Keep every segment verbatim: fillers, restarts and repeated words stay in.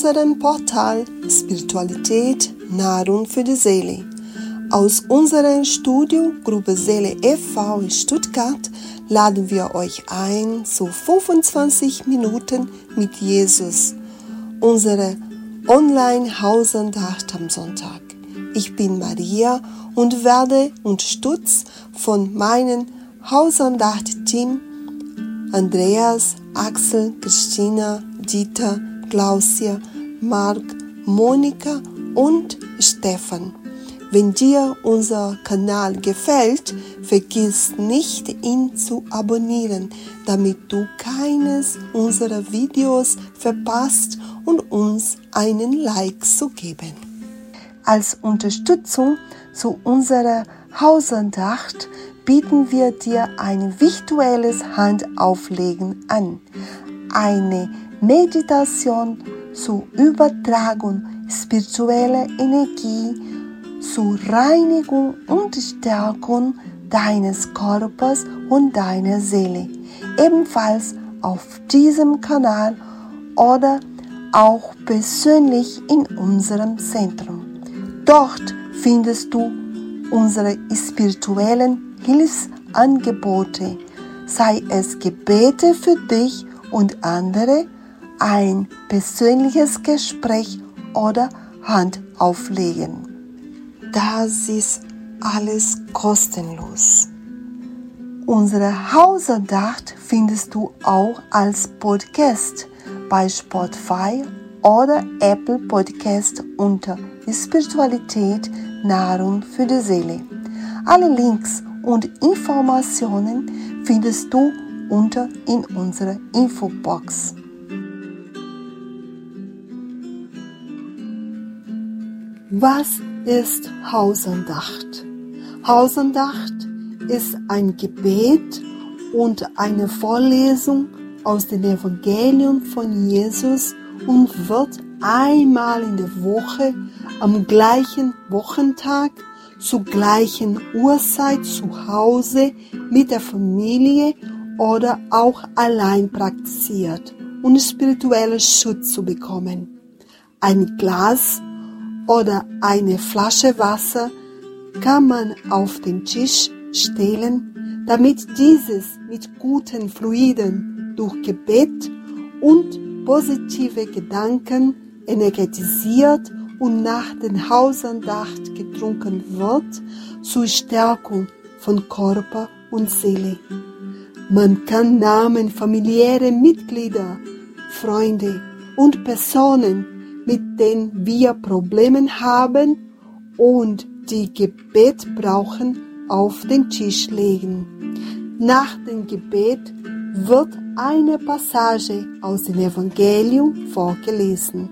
unserem Portal Spiritualität, Nahrung für die Seele. Aus unserer Studio Gruppe Seele e V in Stuttgart laden wir euch ein zu fünfundzwanzig Minuten mit Jesus, unsere Online-Hausandacht am Sonntag. Ich bin Maria und werde unterstützt von meinem Hausandacht-Team Andreas, Axel, Christina, Dieter, Klausia, Marc, Monika und Stefan. Wenn dir unser Kanal gefällt, vergiss nicht, ihn zu abonnieren, damit du keines unserer Videos verpasst und uns einen Like zu geben. Als Unterstützung zu unserer Hausandacht bieten wir dir ein virtuelles Handauflegen an. Eine Meditation zur Übertragung spiritueller Energie, zur Reinigung und Stärkung deines Körpers und deiner Seele. Ebenfalls auf diesem Kanal oder auch persönlich in unserem Zentrum. Dort findest du unsere spirituellen Hilfsangebote, sei es Gebete für dich und andere, ein persönliches Gespräch oder Handauflegen. Das ist alles kostenlos. Unsere Hausandacht findest du auch als Podcast bei Spotify oder Apple Podcast unter Spiritualität, Nahrung für die Seele. Alle Links und Informationen findest du unter in unserer Infobox. Was ist Hausandacht? Hausandacht ist ein Gebet und eine Vorlesung aus dem Evangelium von Jesus und wird einmal in der Woche am gleichen Wochentag zur gleichen Uhrzeit zu Hause mit der Familie oder auch allein praktiziert, um spirituellen Schutz zu bekommen. Ein Glas oder eine Flasche Wasser kann man auf den Tisch stellen, damit dieses mit guten Fluiden durch Gebet und positive Gedanken energetisiert und nach der Hausandacht getrunken wird, zur Stärkung von Körper und Seele. Man kann Namen familiärer Mitglieder, Freunde und Personen, mit denen wir Probleme haben und die Gebet brauchen, auf den Tisch legen. Nach dem Gebet wird eine Passage aus dem Evangelium vorgelesen.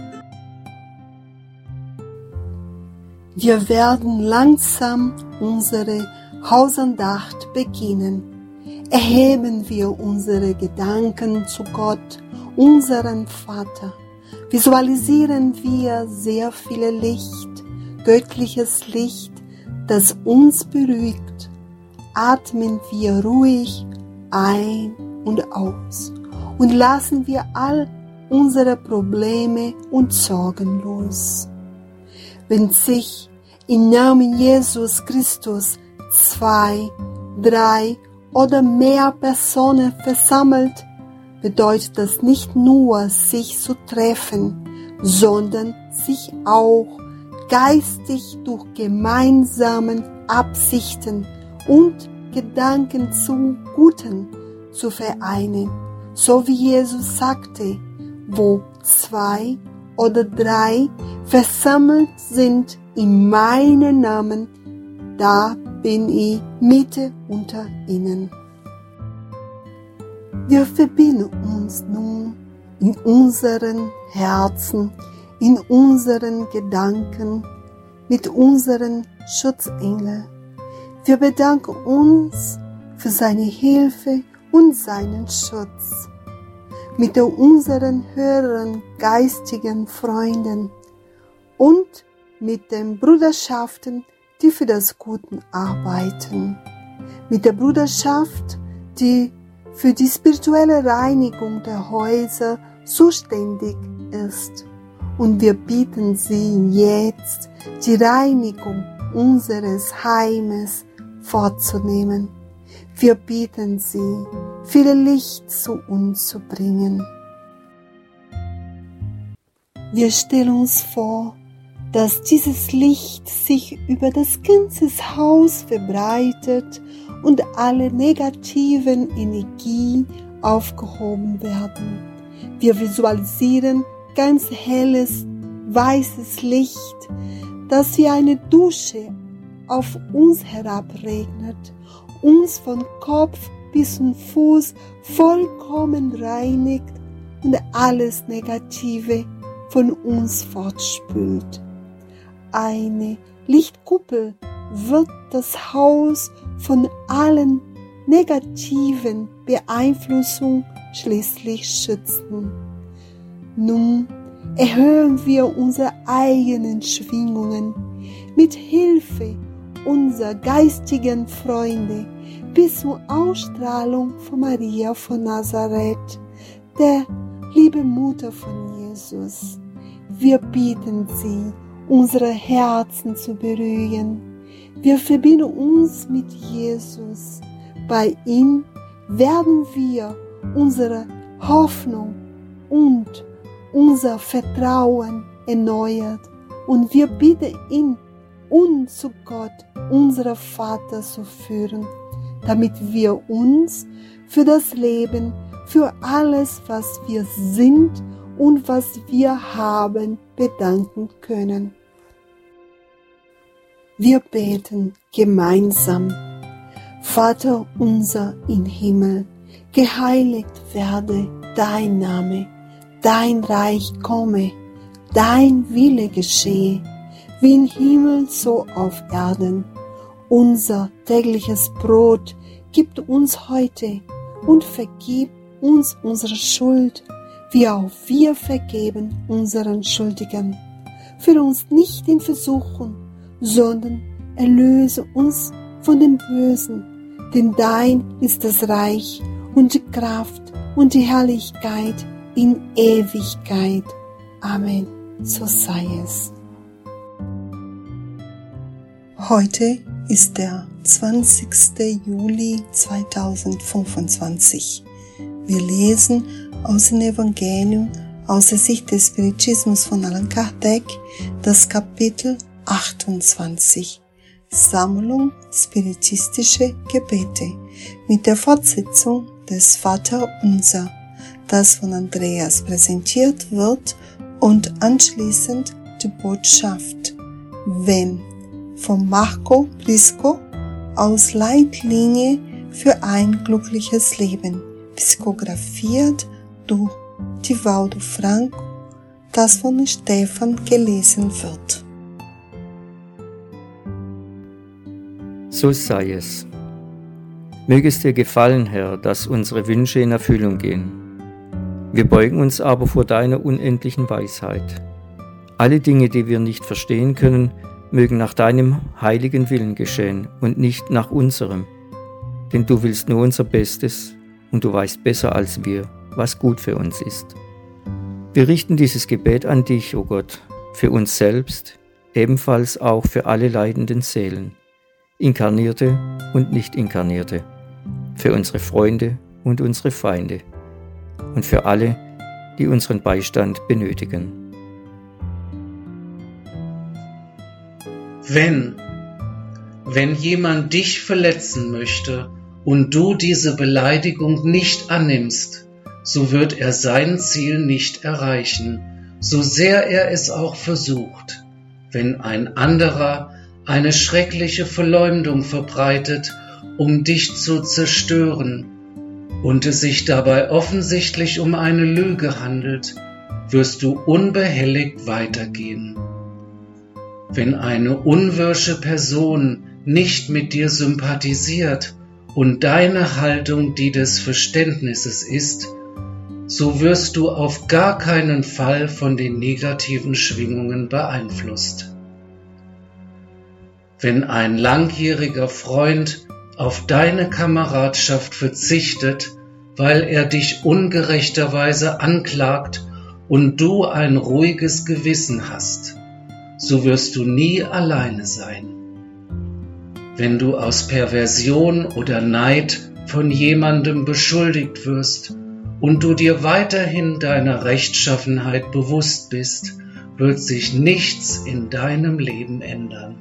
Wir werden langsam unsere Hausandacht beginnen. Erheben wir unsere Gedanken zu Gott, unserem Vater. Visualisieren wir sehr viel Licht, göttliches Licht, das uns beruhigt. Atmen wir ruhig ein und aus und lassen wir all unsere Probleme und Sorgen los. Wenn sich im Namen Jesus Christus zwei, drei oder mehr Personen versammelt, bedeutet das nicht nur, sich zu treffen, sondern sich auch geistig durch gemeinsame Absichten und Gedanken zum Guten zu vereinen. So wie Jesus sagte, wo zwei oder drei versammelt sind in meinem Namen, da bin ich Mitte unter ihnen. Wir verbinden uns nun in unseren Herzen, in unseren Gedanken mit unseren Schutzengeln. Wir bedanken uns für seine Hilfe und seinen Schutz. Mit unseren höheren geistigen Freunden und mit den Bruderschaften, die für das Gute arbeiten. Mit der Bruderschaft, die für die spirituelle Reinigung der Häuser zuständig ist. und wir bitten Sie jetzt, die Reinigung unseres Heimes vorzunehmen. Wir bitten Sie, viel Licht zu uns zu bringen. Wir stellen uns vor, dass dieses Licht sich über das ganze Haus verbreitet und alle negativen Energien aufgehoben werden. Wir visualisieren ganz helles, weißes Licht, das wie eine Dusche auf uns herabregnet, uns von Kopf bis zum Fuß vollkommen reinigt und alles Negative von uns fortspült. Eine Lichtkuppel wird das Haus von allen negativen Beeinflussungen schließlich schützen. Nun erhöhen wir unsere eigenen Schwingungen mit Hilfe unserer geistigen Freunde bis zur Ausstrahlung von Maria von Nazareth, der liebe Mutter von Jesus. Wir bitten Sie, unsere Herzen zu berühren. Wir verbinden uns mit Jesus. Bei ihm werden wir unsere Hoffnung und unser Vertrauen erneuert und wir bitten ihn, uns zu Gott, unserem Vater, zu führen, damit wir uns für das Leben, für alles, was wir sind und was wir haben, bedanken können. Wir beten gemeinsam. Vater unser im Himmel, geheiligt werde dein Name, dein Reich komme, dein Wille geschehe, wie im Himmel so auf Erden. Unser tägliches Brot gib uns heute und vergib uns unsere Schuld, wie auch wir vergeben unseren Schuldigen. Führe uns nicht in Versuchung, sondern erlöse uns von dem Bösen. Denn dein ist das Reich und die Kraft und die Herrlichkeit in Ewigkeit. Amen. So sei es. Heute ist der zwanzigster Juli zweitausendfünfundzwanzig. Wir lesen aus dem Evangelium aus der Sicht des Spiritismus von Allan Kardec, das Kapitel achtundzwanzig. Sammlung spiritistische Gebete mit der Fortsetzung des Vaterunser, das von Andreas präsentiert wird, und anschließend die Botschaft Wenn von Marco Briscoe aus Leitlinie für ein glückliches Leben, psychografiert durch Divaldo Franco, das von Stefan gelesen wird. So sei es. Möge es dir gefallen, Herr, dass unsere Wünsche in Erfüllung gehen. Wir beugen uns aber vor deiner unendlichen Weisheit. Alle Dinge, die wir nicht verstehen können, mögen nach deinem heiligen Willen geschehen und nicht nach unserem. Denn du willst nur unser Bestes und du weißt besser als wir, was gut für uns ist. Wir richten dieses Gebet an dich, o Gott, für uns selbst, ebenfalls auch für alle leidenden Seelen, Inkarnierte und Nicht-Inkarnierte, für unsere Freunde und unsere Feinde und für alle, die unseren Beistand benötigen. Wenn, wenn jemand dich verletzen möchte und du diese Beleidigung nicht annimmst, so wird er sein Ziel nicht erreichen, so sehr er es auch versucht. Wenn ein anderer eine schreckliche Verleumdung verbreitet, um dich zu zerstören, und es sich dabei offensichtlich um eine Lüge handelt, wirst du unbehelligt weitergehen. Wenn eine unwirsche Person nicht mit dir sympathisiert und deine Haltung die des Verständnisses ist, so wirst du auf gar keinen Fall von den negativen Schwingungen beeinflusst. Wenn ein langjähriger Freund auf deine Kameradschaft verzichtet, weil er dich ungerechterweise anklagt und du ein ruhiges Gewissen hast, so wirst du nie alleine sein. Wenn du aus Perversion oder Neid von jemandem beschuldigt wirst und du dir weiterhin deiner Rechtschaffenheit bewusst bist, wird sich nichts in deinem Leben ändern.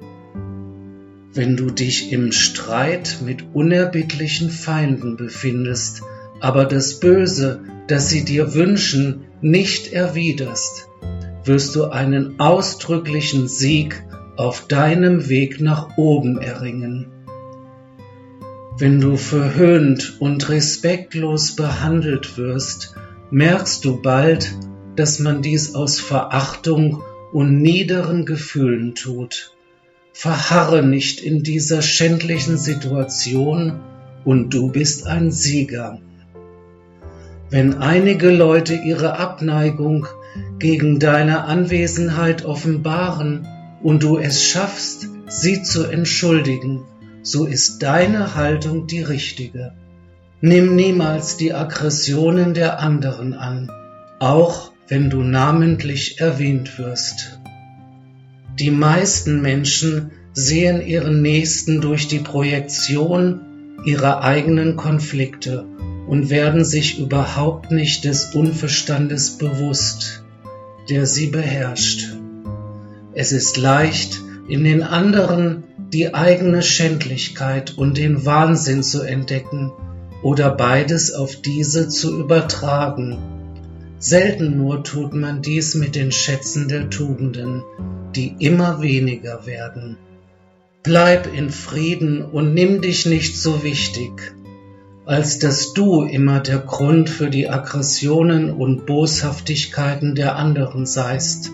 Wenn du dich im Streit mit unerbittlichen Feinden befindest, aber das Böse, das sie dir wünschen, nicht erwiderst, wirst du einen ausdrücklichen Sieg auf deinem Weg nach oben erringen. Wenn du verhöhnt und respektlos behandelt wirst, merkst du bald, dass man dies aus Verachtung und niederen Gefühlen tut. Verharre nicht in dieser schändlichen Situation und du bist ein Sieger. Wenn einige Leute ihre Abneigung gegen deine Anwesenheit offenbaren und du es schaffst, sie zu entschuldigen, so ist deine Haltung die richtige. Nimm niemals die Aggressionen der anderen an, auch wenn du namentlich erwähnt wirst. Die meisten Menschen sehen ihren Nächsten durch die Projektion ihrer eigenen Konflikte und werden sich überhaupt nicht des Unverstandes bewusst, der sie beherrscht. Es ist leicht, in den anderen die eigene Schändlichkeit und den Wahnsinn zu entdecken oder beides auf diese zu übertragen. Selten nur tut man dies mit den Schätzen der Tugenden, die immer weniger werden. Bleib in Frieden und nimm dich nicht so wichtig, als dass du immer der Grund für die Aggressionen und Boshaftigkeiten der anderen seist.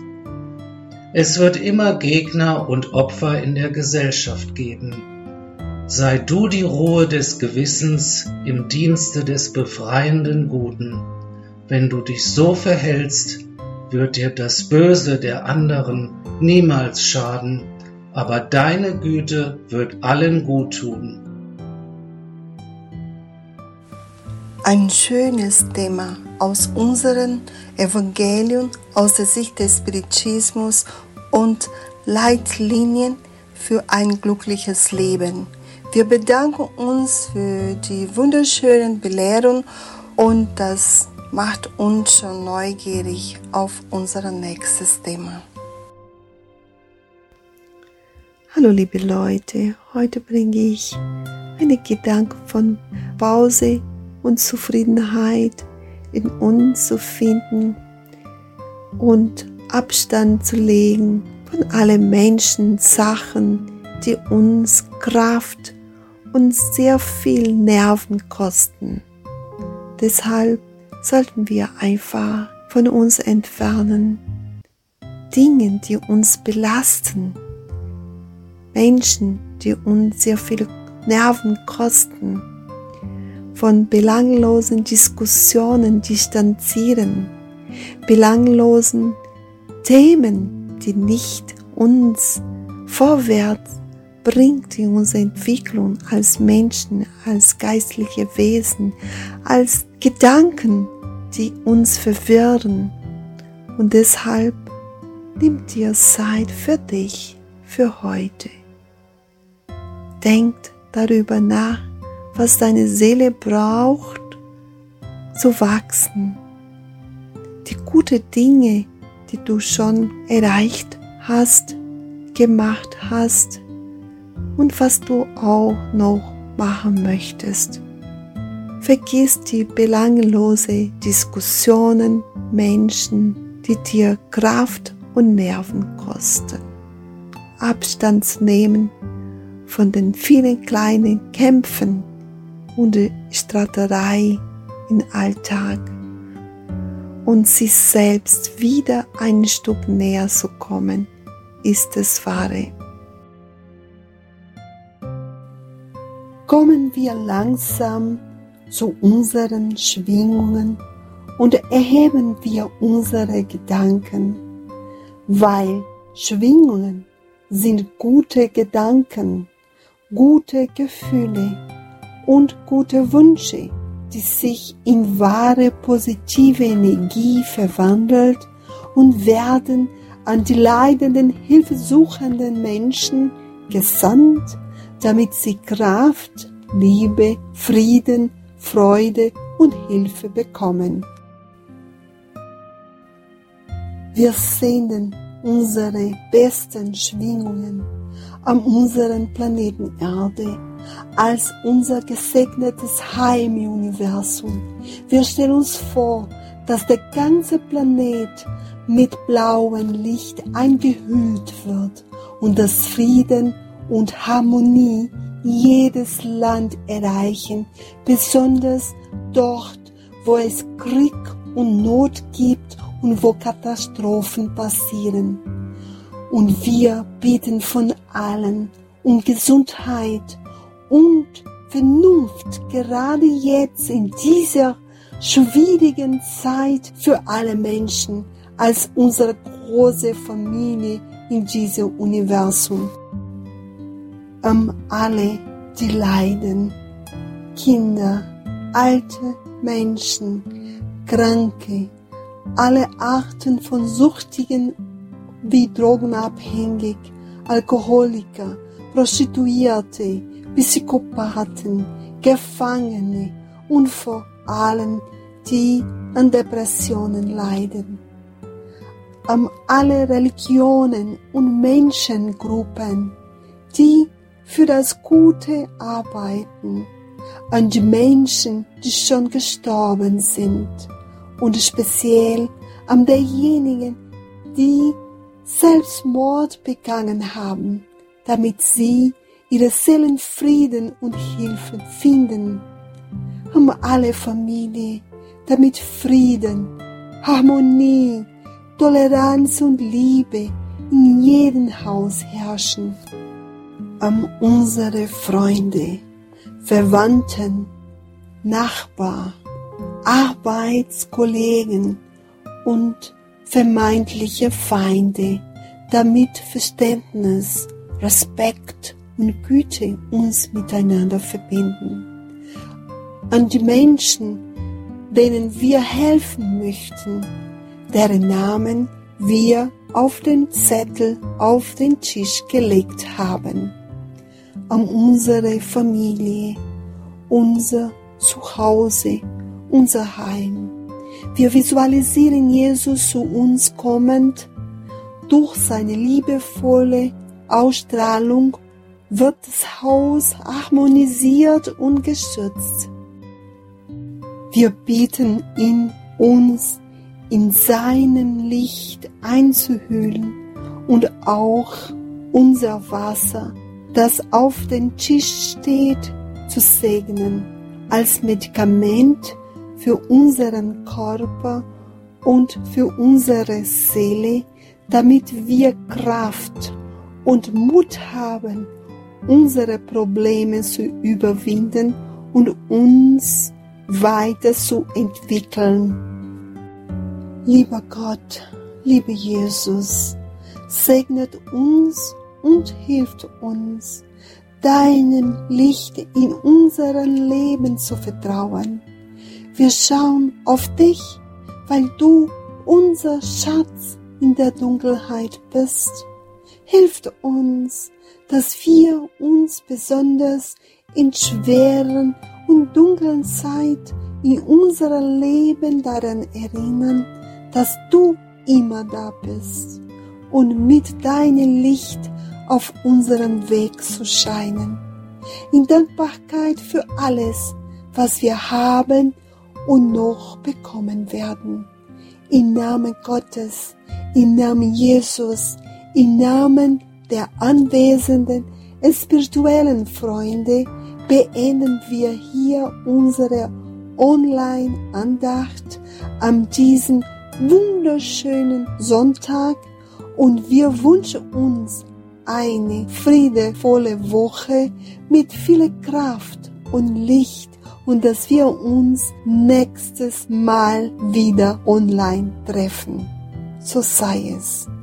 Es wird immer Gegner und Opfer in der Gesellschaft geben. Sei du die Ruhe des Gewissens im Dienste des befreienden Guten. Wenn du dich so verhältst, wird dir das Böse der anderen niemals schaden, aber deine Güte wird allen gut tun. Ein schönes Thema aus unserem Evangelium, aus der Sicht des Spiritismus und Leitlinien für ein glückliches Leben. Wir bedanken uns für die wunderschönen Belehrungen und das macht uns schon neugierig auf unser nächstes Thema. Hallo liebe Leute, heute bringe ich eine Gedanke von Pause und Zufriedenheit in uns zu finden und Abstand zu legen von allen Menschen, Sachen, die uns Kraft und sehr viel Nerven kosten. Deshalb sollten wir einfach von uns entfernen. Dinge, die uns belasten, Menschen, die uns sehr viele Nerven kosten, von belanglosen Diskussionen distanzieren, belanglosen Themen, die nicht uns vorwärts bringt in unserer Entwicklung als Menschen, als geistliche Wesen, als Gedanken, die uns verwirren. Und deshalb nimm dir Zeit für dich, für heute. Denk darüber nach, was deine Seele braucht, zu wachsen. Die guten Dinge, die du schon erreicht hast, gemacht hast und was du auch noch machen möchtest. Vergiss die belanglose Diskussionen, Menschen, die dir Kraft und Nerven kosten. Abstand zu nehmen von den vielen kleinen Kämpfen und der Streiterei im Alltag und sich selbst wieder ein Stück näher zu kommen, ist das Wahre. Kommen wir langsam zu unseren Schwingungen und erheben wir unsere Gedanken, weil Schwingungen sind gute Gedanken, gute Gefühle und gute Wünsche, die sich in wahre positive Energie verwandelt und werden an die leidenden, hilfesuchenden Menschen gesandt, damit sie Kraft, Liebe, Frieden, Freude und Hilfe bekommen. Wir senden unsere besten Schwingungen an unseren Planeten Erde als unser gesegnetes Heimuniversum. Wir stellen uns vor, dass der ganze Planet mit blauem Licht eingehüllt wird und dass Frieden und Harmonie jedes Land erreichen, besonders dort, wo es Krieg und Not gibt und wo Katastrophen passieren. Und wir bitten von allen um Gesundheit und Vernunft, gerade jetzt in dieser schwierigen Zeit für alle Menschen, als unsere große Familie in diesem Universum. Um alle, die leiden, Kinder, alte Menschen, Kranke, alle Arten von Süchtigen wie Drogenabhängig, Alkoholiker, Prostituierte, Psychopathen, Gefangene und vor allem die an Depressionen leiden. Um alle Religionen und Menschengruppen, die für das Gute arbeiten, an die Menschen, die schon gestorben sind und speziell an derjenigen, die Selbstmord begangen haben, damit sie ihre Seelenfrieden und Hilfe finden. Um alle Familie, damit Frieden, Harmonie, Toleranz und Liebe in jedem Haus herrschen. Um unsere Freunde, Verwandten, Nachbarn, Arbeitskollegen und vermeintliche Feinde, damit Verständnis, Respekt und Güte uns miteinander verbinden. An die Menschen, denen wir helfen möchten, deren Namen wir auf den Zettel auf den Tisch gelegt haben. An unsere Familie, unser Zuhause, unser Heim. Wir visualisieren Jesus zu uns kommend. Durch seine liebevolle Ausstrahlung wird das Haus harmonisiert und geschützt. Wir bitten ihn, uns in seinem Licht einzuhüllen und auch unser Wasser, das auf dem Tisch steht, zu segnen, als Medikament für unseren Körper und für unsere Seele, damit wir Kraft und Mut haben, unsere Probleme zu überwinden und uns weiterzuentwickeln. Lieber Gott, lieber Jesus, segnet uns und hilft uns, deinem Licht in unserem Leben zu vertrauen. Wir schauen auf dich, weil du unser Schatz in der Dunkelheit bist. Hilf uns, dass wir uns besonders in schweren und dunklen Zeit in unserem Leben daran erinnern, dass du immer da bist und mit deinem Licht auf unserem Weg zu scheinen. In Dankbarkeit für alles, was wir haben und noch bekommen werden. Im Namen Gottes, im Namen Jesus, im Namen der anwesenden spirituellen Freunde beenden wir hier unsere Online-Andacht an diesem wunderschönen Sonntag und wir wünschen uns eine friedevolle Woche mit viel Kraft und Licht und dass wir uns nächstes Mal wieder online treffen. So sei es.